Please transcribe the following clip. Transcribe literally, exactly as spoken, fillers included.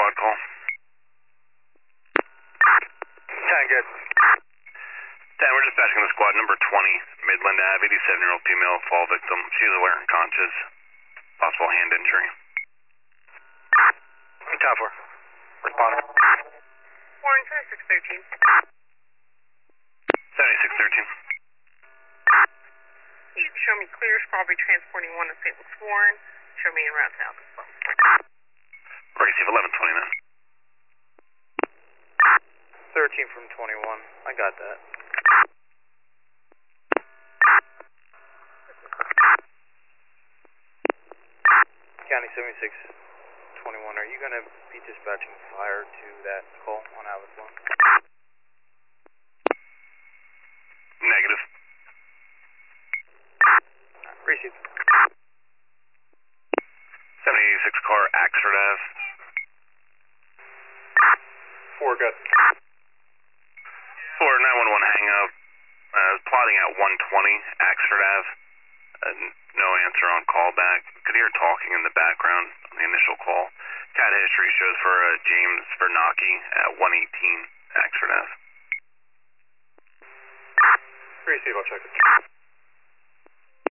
squad call. Sound good. Dan, we're dispatching the squad number twenty, Midland Ave, eighty-seven-year-old female fall victim. She's aware and conscious. Possible hand injury. Top four. Responder. Warren, seventy-six thirteen. seventy-six thirteen. You can show me clear, probably transporting one to Saint Louis Warren. Show me en route south as well. Receive eleven twenty-nine. thirteen from twenty-one. I got that. County seventy-six twenty-one, are you going to be dispatching fire to that call on Atlas one? Negative. Receive. seventy-six car, Axford Ave. Four, good. four nine one one hang up. Uh, plotting at one twenty, Axford Ave. Uh, no answer on callback. Could hear talking in the background on the initial call. Cat history shows for uh, James Bernacchi at one eighteen, Axford Ave. Receive, I'll check it.